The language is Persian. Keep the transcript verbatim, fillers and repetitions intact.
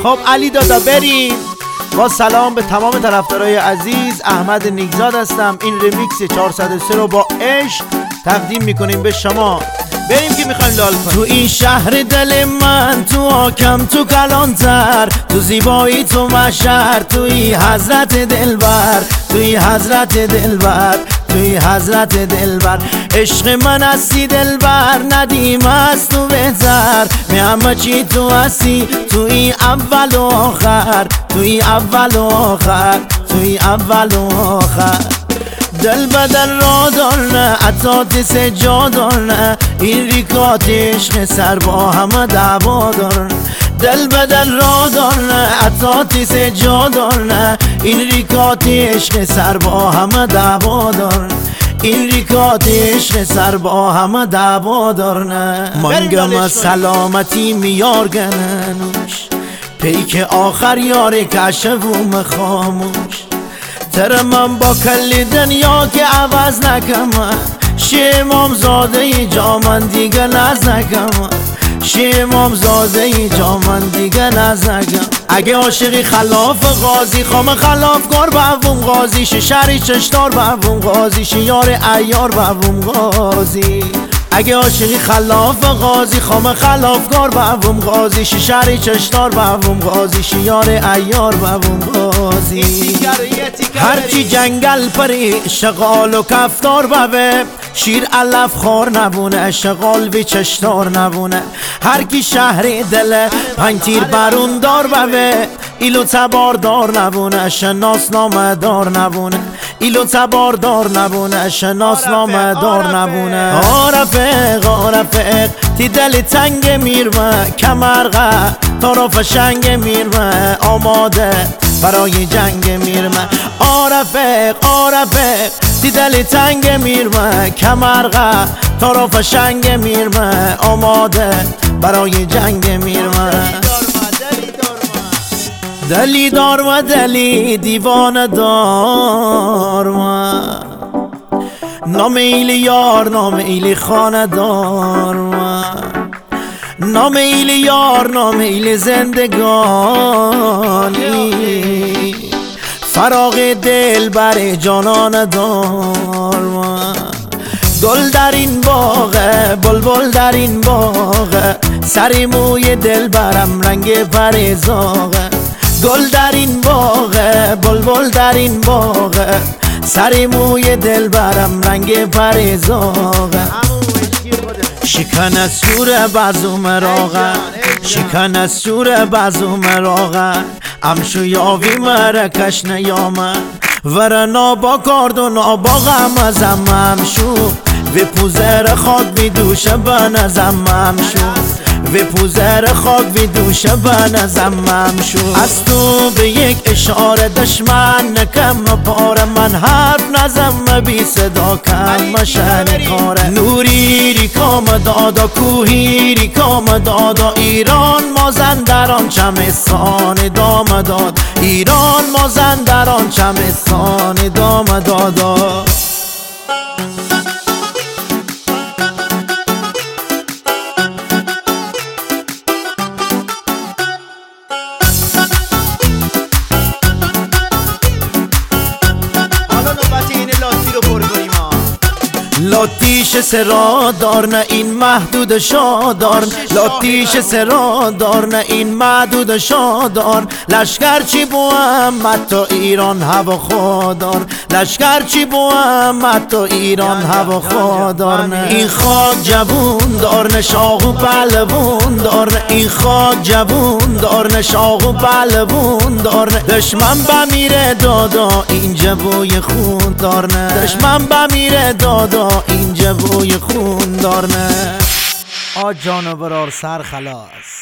خب علی دادا بریم. با سلام به تمام طرفدارای عزیز، احمد نیکزاد هستم. این ریمیکس چهارصد و سه رو با عشق تقدیم میکنیم به شما. بریم که میخوایم لال کنیم. تو این شهر دل من، تو آکم تو کلانتر، تو زیبایی تو مشهر، توی حضرت دلبر، توی حضرت دلبر، توی حضرت دلبر. عشق من هستی دلبر، ندیم از تو بهتر، می همه چی تو هستی، توی اول و آخر، توی اول و آخر، توی اول و آخر. دل بدل را دارنه، عطاتی سجا دارنه، این ریکات عشق سر با همه دعوا دارنه. دل بدل را دارنه، عطاتی سجا دارنه، این ریکات عشق سر با همه دعوا دارنه. این ریکات عشق سر با همه دعوا دارنه. منگم از سلامتی میار گننوش، پیک آخر یار کشفوم خاموش. تر من با کلی دنیا که عوض نکم، شیمام زاده ای جا من دیگه نز نکم، شیمام زاده ای جا من دیگه نز نکم. اگه عاشقی خلاف غازی، خام خلاف کار بوم غازی، ششری چشتار بوم غازی، شیار ایار بوم غازی. اگه عاشقی خلاف غازی، خام خلاف کار بوم غازی، ششری چشتار بوم غازی، شیار ایار بوم غازی. هرچی جنگل پری شغال و کفتار بوه، شیر علف خور نبونه، شغال وی چشتار نبونه. هر کی شهر دل پنج تیر برون دار بوه، ایلو تبار دار نبونه، شناس نامه دار نبونه، ایلو تبار دار نبونه، شناس نامه دار نبونه. آرفق آرفق تی دل تنگ میرمه، کمرغه طرف شنگ میرمه، آماده برای جنگ میرمه. آرفق آرفق تی دل تنگ میرمه، کمرغه طرف شنگ میرمه، آماده برای جنگ میرمه. دلی دار و دلی دیوانه دار و نام ایلی یار، نام ایلی خانه دار و نام ایلی یار، نام ایلی زندگانی. فراغ دل بر جانان دار و گل در این باغه، بلبل در این باغه، سری موی دل برم رنگ پریزاغه. گل در این باغه، بلبل در این باغه، سری موی دل برم رنگ پریزاغه. شکن از سور بازو مراغه، شکن از سور بازو مراغه، امشو یاوی مرکش نیامه، ور نابا کارد و نابا غم ازم امشو، و پوزر خاک بی دوشه بنزم امشو، و پوزر خاک بی دوشه بنزم امشو. از تو به یک اشاره دشمن نکم پاره، من حرف نزم بی صدا کم مشن کاره. نوری ریکام دادا، کوهی ریکام دادا، ایران مازندران چمستان دام داد، ایران مازندران چمستان دام دادا. لاتیش سرا دارن این محدود شادارن، لاتیش سرا دارن این محدود شادارن. لشکر چی بوام تو ایران هوا خودار، لشکر چی بوام تو ایران هوا خودارن. این خاک جوون دارن شاق و پلوون دارن، این خاک جوون دارن شاق و پلوون دارن. دشمن بمیره دادا اینجا بوی خون دارن، دشمن بمیره دادا اینجا بوی خون دارنه. آ جانورار سر خلاص.